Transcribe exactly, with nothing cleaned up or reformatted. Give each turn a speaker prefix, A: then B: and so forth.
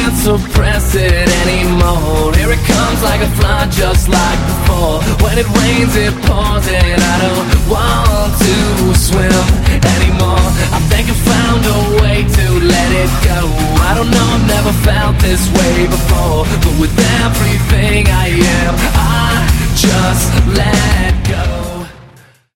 A: can't suppress it anymore. Here it comes like a flood, just like before. When it rains it pours and I don't want to swim anymore. I think I found a way to let it go. I don't know, I've never felt this way before, but with everything